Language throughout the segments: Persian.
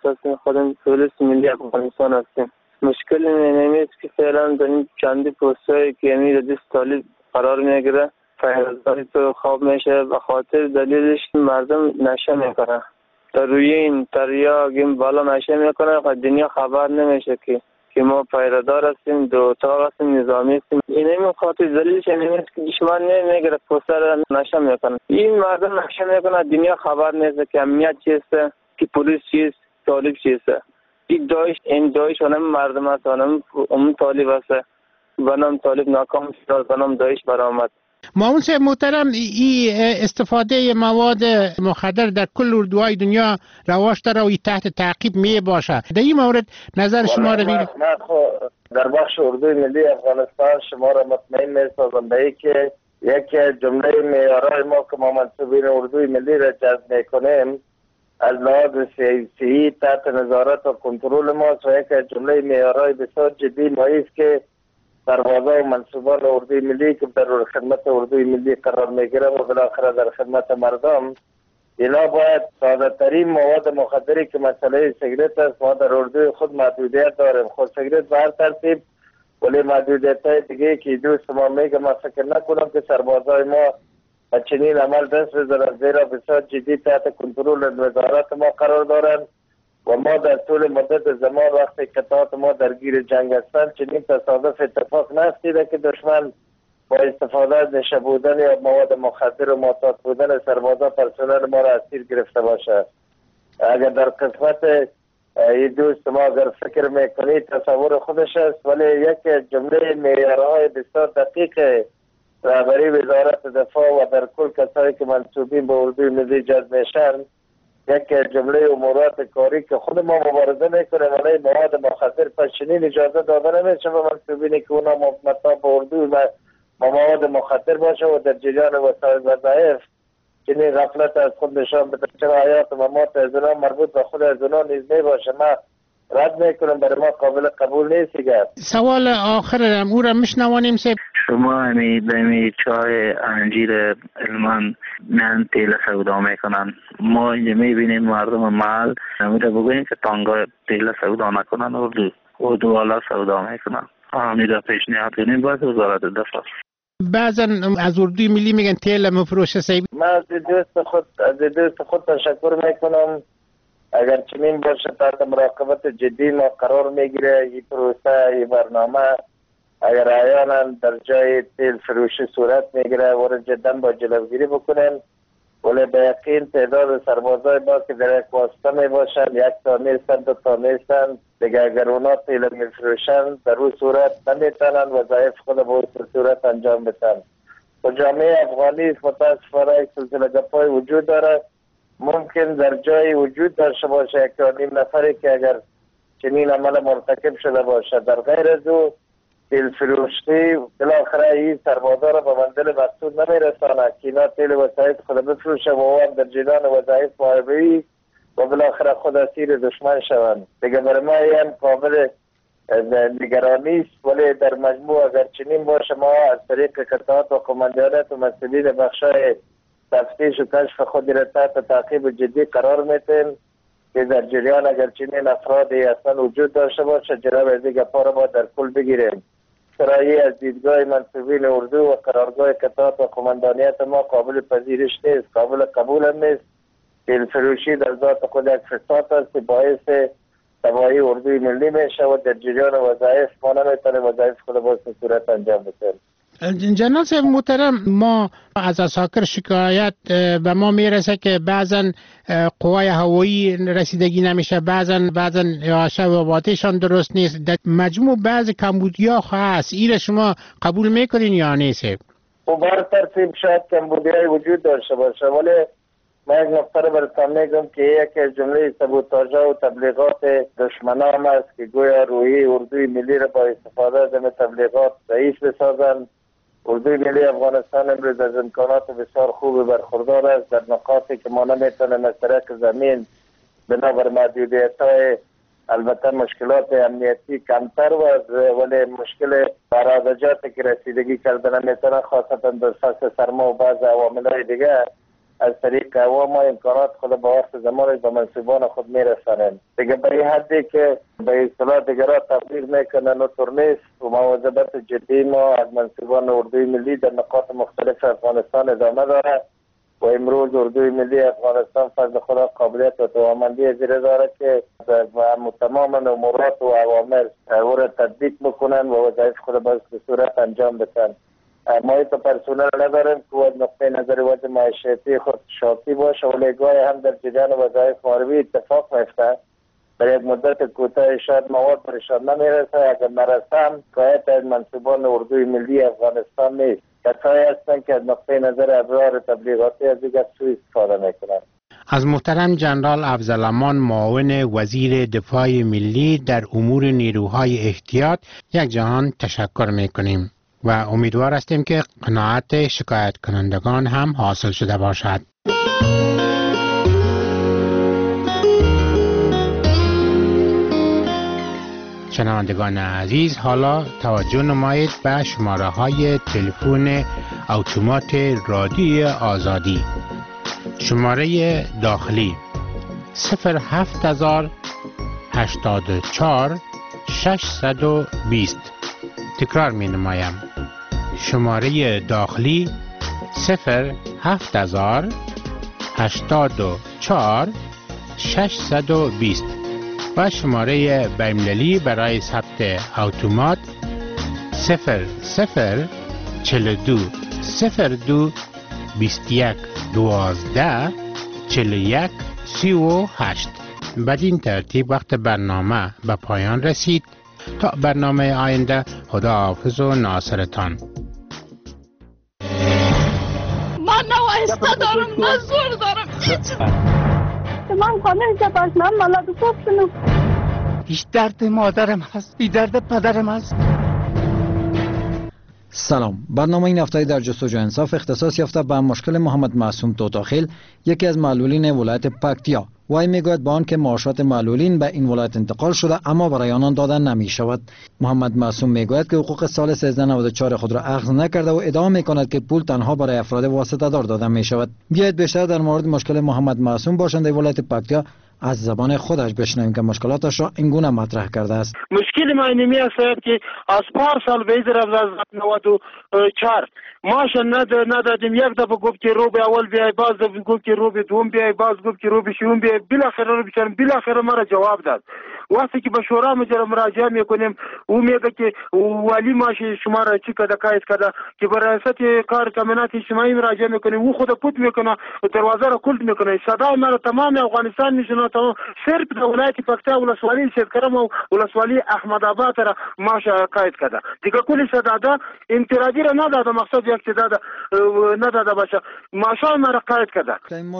هستیم، خودم پلیس ملی افغانستان هستیم. مشکل اینه که فعلا در این چندی پستایی که امیر دست طالب قرار میگیره فیضداری تو خواب میشه، به خاطر دلیلش مردم نشه میکنه. در روی این تریاق بالا نشه میکنه، دنیا خبر نمیشه که ما پیرادار هستیم، دو اتاق هستیم، نظامی هستیم. این همین خاطر دلیلش اینه که دشمن نمیگیره پوستر نشه میکنه. این مردم نشه میکنه، دنیا خبر نیست که امنیت چیست، که پلیس چیست، طالب چیست. این داعش اونم مردم هست، اون طالب هست. بنام طالب ناکام شد، بنام داعش برآمد. مامون صاحب محترم، این استفاده مواد مخدر در کل اردوهای دنیا رواج داره و تحت تعقیب می باشه. در این مورد نظر شما رو بگید. در بخش اردوی ملی افغانستان شما را مطمئن می سازم به این که یک جمله معیارهای ما که ما منصوبین اردوی ملی را جذب می کنیم از لحاظ سیاسی تحت نظارت و کنترل ما و یک جمله معیارهای بسیار جدی ما است که سربازان و منصوبان اردوی ملی که در خدمت اردوی ملی قرار میگیره و بالاخره در خدمت مردم، اینا باید ساده ترین مواد مخدری که مسئله سیگرت است. ما در اردوی خود محدودیت داریم، خود سیگرت به هر ترتیب، ولی محدودیت های دیگه که دوست ما میگه ما فکر نکنم که سربازای ما چنین عمل دست بزنن، زیرا بسیار جدی تحت کنترل وزارت ما قرار دارند و ما در طول مدت زمان وقتی قطعات ما درگیر جنگ هستند چنین تصادف اتفاق نیفتیده که دشمن با استفاده از نشه بودن یا مواد مخدر و معتاد بودن سربازا پرسنل ما را اسیر گرفته باشه. اگر در قسمت این دوست ما اگر فکر میکنید تصور خودش است، ولی یک جمله معیارهای بسیار دقیق رهبری وزارت دفاع و در کل کسایی که منصوبین به اردوی ملی جذب میشن، یک جمله امورات کاری که خود ما مبارزه میکنیم علیه مواد مخدر، پس چنین اجازه داده نمیشه به منصوبینی که اونا مطابق اردوی و مواد مخدر باشه و در جریان وظایف چنین غفلت از خود نشان بده. چرا حیات و ممات از اونا مربوط به خود از اونا نیز میباشه، ما رد میکنم، برای ما قابل قبول نیست. سوال آخر او را میشنوانیم. شما همی چای انجیر علمان من تیل سودا میکنن، ما اینجا میبینیم مردم محل نمیده بگویم که تانگا تیل سودا نکنن، اردو والا سودا میکنن. همیده پیشنهاد کنیم باید وزارت دفاع. بعضا از اردوی ملی میگن تیل مفروشه سیب. من از دوست خود تشکر میکنم. اگر چنین باشه تحت مراقبت جدی ما قرار میگیره این پروسه، این برنامه. اگر احیانا در جای تیل فروشی صورت میگیره و جدا با جلوگیری بکنیم، ولی به یقین تعداد سربازای ما که در یک واسطه می باشند، یک تا نیستند، دو تا نیستند دیگه، اگر اونا تیل میفروشند در اون صورت نمیتونن وظایف خود به اون صورت انجام بدن. و جامعه افغانی متاسفانه یک سلسله گپای وجود داره، ممکن در جای وجود داشته باشه یک تا نیم نفری که اگر چنین عمل مرتکب شده باشه، در غیر از او تیل فروشی بالاخره این سربازا را به منزل مقصود نمیرسانه که اینا تیل وسایط خود بفروشه و هم در جریان وظایف محاربه‌ای و بالاخره خود اسیر دشمن شوند. دیگه برای ما این قابل نگرانی است، ولی در مجموع اگر چنین باشه ما از طریق قطعات و قماندانیت و مسئولین بخشای تفتیش و کشف خود را تحت تعقیب جدی قرار میتیم که در جریان اگر چنین افرادی اصلا وجود داشته باشه جناب از دیگه پا ما در کل بگیریم. سرایی از دیدگاه منصوبین اردو و قرارگاه قطعات و قماندانیت ما قابل پذیرش نیست، قابل قبول هم نیست. تیل فروشی در ذات خود یک فساد است که باعث تباهی اردوی ملی میشه و در جریان وظایف ما نمیتونه وظایف خود با صورت انجام بده. جناب صاحب محترم، ما از اساکر شکایت به ما میرسه که بعضا قوای هوایی رسیدگی نمیشه، بعضا شباباتشان درست نیست، در مجموع بعض کمبودیا هست. این شما قبول میکنین یا نیست؟ و بر ترتیب شاید کمبودیای وجود داشته باشه، ولی من یک نقطه رو براتون میگم که یک جمله سبوتاژها و تبلیغات دشمنان است که گویا روحی اردوی ملی را با استفاده از این تبلیغات ضعیف بسازند. اردوی ملی افغانستان امروز از امکانات بسیار خوب برخوردار است در نقاطی که ما نمیتونیم از طریق زمین بنابر محدودیت‌های البته مشکلات امنیتی کمتر ولی مشکل برادجاتی که رسیدگی کردن نمیتونه، خاصتا در فصل سرما و بعض عوامل‌های دیگه از طریق هوا ما امکانات خود به وقت زمانش به منصوبان خود میرسانیم. دیگه به این حدی که به اصطلاح دیگرها تبلیغ میکنن و طور نیست و مواظبت جدی ما از منصوبان اردوی ملی در نقاط مختلف افغانستان ادامه داره و امروز اردوی ملی افغانستان فضل خدا قابلیت و توانمندی زیر داره که تمام امورات و اوامر او را تطبیق بکنن و وظایف خود به صورت انجام بدن. ما ایتا پرسونل نداریم که از نقطه نظر وضع معیشتی خود شاکی باشه ولی گاهی هم در جریان وظایف معربی اتفاق میفته در یک مدت کوتاه شاید مواد برشان نمیرسه. اگر نرسه هم کایت از منصوبان اردوی ملی افغانستان نیست، کسایی هستند که از نقطه نظر ابزار تبلیغاتی از دیگر سوء استفاده میکنند. از محترم جنرال افضلامان معاون وزیر دفاع ملی در امور نیروهای احتیاط یک جهان تشکر میکنیم و امیدوار هستیم که قناعت شکایت کنندگان هم حاصل شده باشد. شنوندگان عزیز، حالا توجه نمایید به شماره های تلفن اتومات رادیوی آزادی. شماره داخلی 07084 620. تکرار می نمایم. شماره داخلی 07084 620 و شماره بین‌المللی برای ثبت اتومات 0042 02 21 12 41 38. بدین ترتیب وقت برنامه به پایان رسید. تا برنامه آینده، خدا حافظ و ناصرتان. من نه وایسته دارم نه زور دارم هیچ. من خانه جباش من مالاد خوب شنو. هیچ درد مادرم هست، بی درد پدرم هست. سلام. برنامه این هفته در جستجو انصاف اختصاص یافته به مشکل محمد معصوم توتاخیل، یکی از معلولین ولایت پکتیا. وی میگوید با آنکه معاشات معلولین به این ولایت انتقال شده اما برای آنان داده نمی شود. محمد معصوم میگوید که حقوق سال 1394 خود را اخذ نکرده و ادعا میکند که پول تنها برای افراد واسطه دار داده می شود. بیایید بیشتر در مورد مشکل محمد معصوم باشنده ولایت پکتیا از زبان خودش بشنویم که مشکلاتش را اینگونه مطرح کرده است. مشکل ما اینمی است که از پارسال به ایزر از 94 ماش ندادیم. یک دفعه گفت که رو به اول بیای، باز دفعه گفت که رو به دوم بیای، باز گفت که رو به شوم بیای. بالاخره ما را جواب داد. وقتی که به شورا مراجعه میکنیم او میگه که ولی ماش شما را چی کده قید کرده که به ریاست کار کمینات اجتماعی مراجعه میکنیم او خود پوت میکنه دروازه را کلد میکنه. صدای ما را تمام افغانستان میشنوه. صرف در ولایت پکتیا ولسوالی سیدکرم و ولسوالی احمد آباد را ماش قید کرده. دیگه کلی صدادا انفرادی را نداده، مقصد یک صدادا نداده باشه. ماشای ما را قید کرده.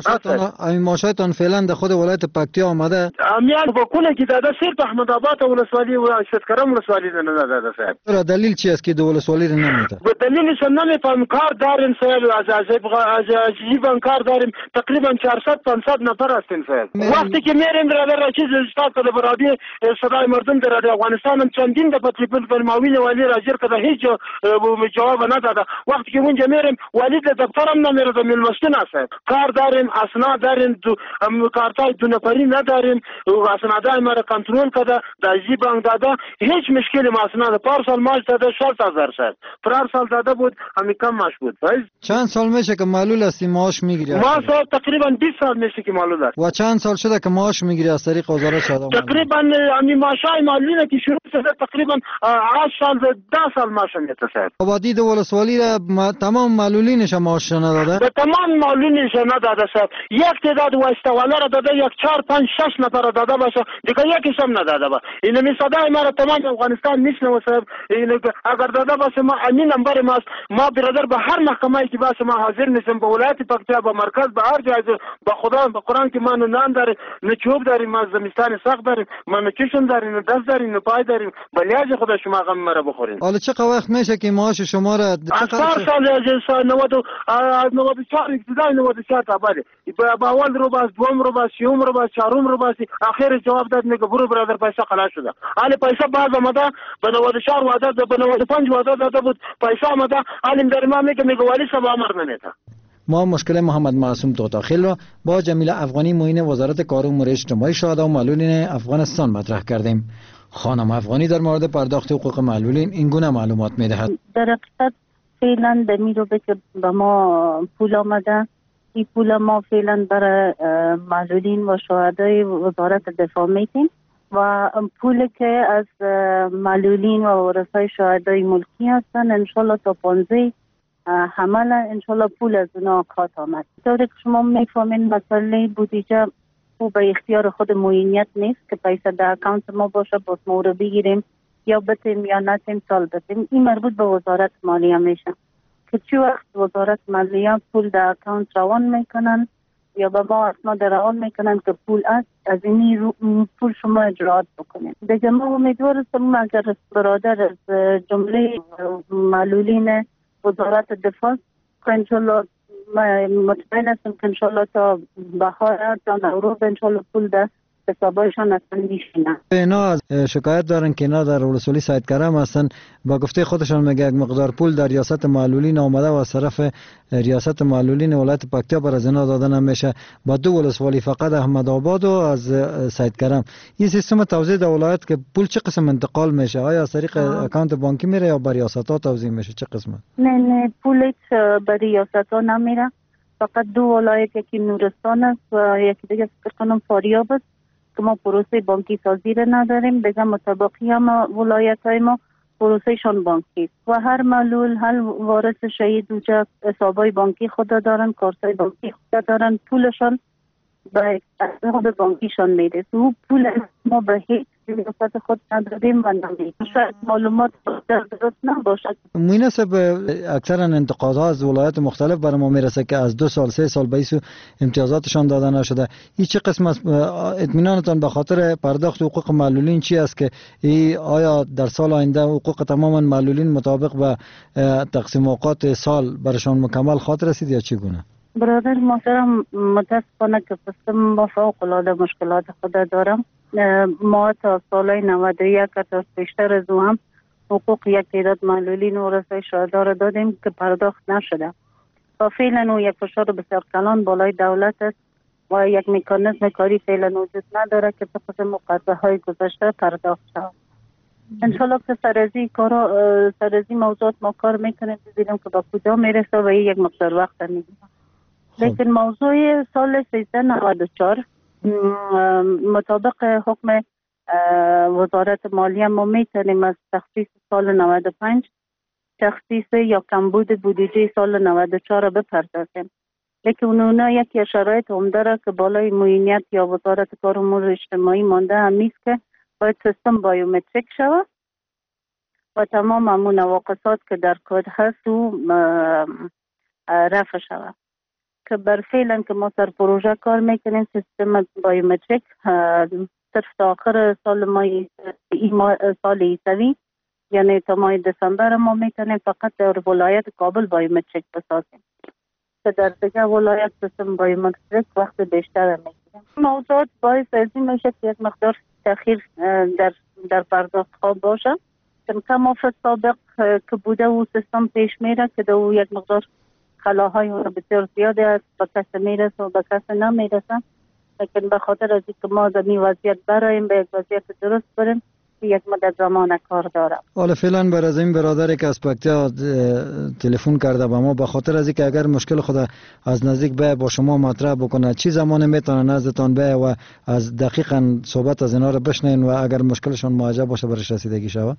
این ماشایتان فعلا در خود ولایت پکتیا آمده؟ امیال با کلی که داده صرف احمد آباد ولسوالی و سیدکرم ولسوالی را نداده صاحب. چرا دلیل چی است که دو ولسوالی را نمیده؟ به دلیلش نمیفهم. کار داریم صاحب، از جیبان کار داریم تقریبا 400 500 نفر هستیم صاحب. وقتی که میریم برادر چیز استاد کده برادی صدای مردم در افغانستان هم چندین دفعه تلفن کنیم معاون والی راجر کده هیچ جواب نداده. وقتی که اونجا میریم والی در دفتر هم نمیره، میلمستون هست. کار داریم، اسناد داریم، کارتای دو نفری نداریم، اسنادای ما را کنترل کده در جیبان داده. هیچ مشکلی ما اسناد پارسال ماش داده 60000 سال پارسال داده بود، همین کم ماش بود. چند سال میشه که معلول هستی معاش میگیری؟ ما سال تقریبا 20 سال میشه که معلول است. و چند سال شده که معاش میگیری از طریق وزارت شادمان؟ تقریبا همین معاشای معلولینه که شروع شده تقریبا 8 سال 10 سال معاش میتصد. آبادی دو ولسوالی را تمام معلولینش معاش نداده؟ به تمام معلولینش نداده صاحب. یک تعداد واسطه والا را داده، یک 4 5 6 نفر را داده باشه، دیگه یکیش هم نداده با. این می صدای ما را تمام افغانستان میشنوه صاحب. این اگر داده باشه ما امین نمبر ماست، ما برادر به هر محکمه‌ای که باشه ما حاضر نیستم. به ولایت پکتیا، به مرکز، به هر جای، به خدا به قرآن که ما نان داره، نه چوب داریم، ما زمستان سخت داریم، ما نه چشم داریم، نه دست داریم، نه پای داریم. ولیاج خدا شما غم مرا بخورین. حالا چه وقت میشه که معاش شما را سال 94 ابتدای 94 تا بعد با اول رو باز دوم رو باز سوم رو باز چهارم رو باز اخر جواب داد میگه برو برادر پیسه خلاص شده. حالا پیسه باز آمده به 94 وعده به 95 وعده داده بود، پیسه آمده. حالا در ما میگه ولی صبح امر نمیده. ما مشکل محمد معصوم طوطاخیل را با جمیله افغانی معین وزارت کار و امور اجتماعی شهدا و معلولین افغانستان مطرح کردیم. خانم افغانی در مورد پرداخت حقوق معلولین این گونه معلومات می‌دهد. در حقیقت فعلا در میرو که به ما پول آمده، این پول ما فعلا برای معلولین و شهدای وزارت دفاع میتیم و پول که از معلولین و ورثای شهدای ملکی هستن انشالله تا 15 حمل انشالله پول از اونا کات آمد. طوری که شما میفهمین مسئله بودجه او به اختیار خود معینیت نیست که پیسه در اکانت ما باشه باز ما رو بگیریم یا بتیم یا نتیم سال بتیم. این مربوط به وزارت مالیه میشه که چی وقت وزارت مالیه پول در اکانت روان میکنن یا به ما اسناد روان میکنن که پول از این پول شما اجرات بکنید. دیگه ما امیدوار هستم اگر برادر از جمله معلولین وزارت دفاع که انشالله مطمئن هستم که انشالله تا بهار تا نوروز انشالله پول در حسابایشان اصلا میشینن. اینا از شکایت دارن که اینا در ولسوالی سید کرم هستن، با گفته خودشان میگه یک مقدار پول در ریاست معلولین آمده و از طرف ریاست معلولین ولایت پکتیا بر از اینا دادن نمیشه با دو ولسوالی فقط احمدآباد و از سید کرم. این سیستم توزیع در ولایت که پول چه قسم انتقال میشه؟ آیا از طریق اکانت بانکی میره یا بر ریاست ها توزیع میشه؟ چه قسمه؟ نه پول بر ریاست ها نمیره، فقط دو ولایت یکی نورستان است و یکی دیگه فکر کنم فاریاب است که ما پروسه بانکی سازی را نداریم. دیگه مطابقی هم ولایت های ما پروسه شان بانکی و هر معلول هر وارث شهید دوجه حسابای بانکی خود دارن، کارتای بانکی خود دارن، پولشان به حساب بانکیشان میره. او پول ما به هیچ ریاست خود ندادیم و نمیدیم. شاید معلومات درست نباشد. مناسب اکثرا انتقادها از ولایات مختلف برای ما میرسه که از 2 سال 3 سال بیسو امتیازاتشان داده نشده. این چه قسم از اطمینانتان به خاطر پرداخت حقوق معلولین چی است که آیا در سال آینده حقوق تماما معلولین مطابق به تقسیم اوقات سال برشان مکمل خاطر رسید یا چگونه؟ برادر محترم متاسفانه که سیستم ما فوق العاده مشکلات خود دارم. ما تا سال 91 تا بیشتر از او هم حقوق یک تعداد معلولین و ورثه شهدا را دادیم که پرداخت نشده و فعلا او یک فشار بسیار کلان بالای دولت است و یک مکانیزم کاری فعلا وجود نداره که طبق مقرره های گذشته پرداخت شود. انشالله که سرازی موضوعات ما کار میکنیم ببینیم که با کجا میرسه و یک مقدار وقت میگیره. لیکن موضوع سال 1394 مطابق حکم وزارت مالیه ما میتونیم از تخصیص سال 95 تخصیص یا کمبود بودجه سال 94 را بپردازیم. لیکن اونا یک شرایط هم داره که بالای معینیت یا وزارت کار و امور اجتماعی مانده همیست که باید سیستم بایومتریک شود و تمام همون نواقصات که در کد هست و رفع شود. که بر فعلا که ما سر پروژه کار میکنیم سیستم بایومتریک صرف تا آخر سال سال ایسوی یعنی تا ماه دسامبر ما میتونیم فقط در ولایت کابل بایومتریک بسازیم که در دیگه ولایت سیستم بایومتریک وقت بیشتر میگیریم. موضوعات باعث از این میشه که یک مقدار تاخیر در پرداخت ها باشه چون کما سابق که بوده و سیستم پیش میره که دو یک مقدار خلاهای اون بسیار زیاده است به کس میرسه و به کس نمیرسه. لیکن به خاطر از اینکه ما در این وضعیت برایم به یک وضعیت درست بریم یک مدت زمان کار دارم. حالا فعلا بر از این برادری که از پکتیا تلفن کرده با ما به خاطر از اینکه اگر مشکل خود از نزدیک به با شما مطرح بکنه چی زمان میتونه نزدتان به و از دقیقاً صحبت از اینا رو بشنین و اگر مشکلشون مواجه باشه برش رسیدگی شود؟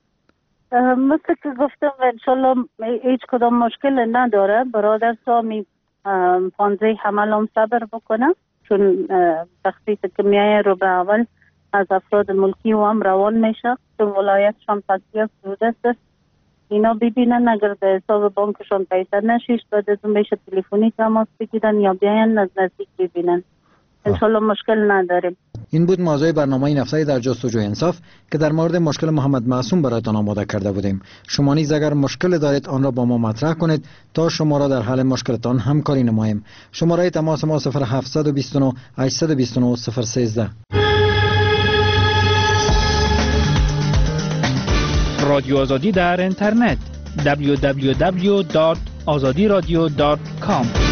مثل که گفتم انشالله هیچ کدام مشکل نداره. برادر سامی 15 حمل هم صبر بکنه چون تخصیص کمیه رو به اول از افراد ملکی و هم روان میشه چون ولایت شان پکتیا سروده است. اینا ببینن اگر در حساب بانکشان پیسه نشیش بعد از اون میشه تلفنی تماس بگیرن یا بیاین از نزدیک ببینن. انشالله مشکل نداریم. این بود موضوع برنامه این هفته در جستجوی انصاف که در مورد مشکل محمد معصوم برایتان آماده کرده بودیم. شما نیز اگر مشکل دارید آن را با ما مطرح کنید تا شما را در حل مشکلتان همکاری نماییم. شماره تماس ما 0729 829 013. رادیو آزادی در اینترنت www.azadiradio.com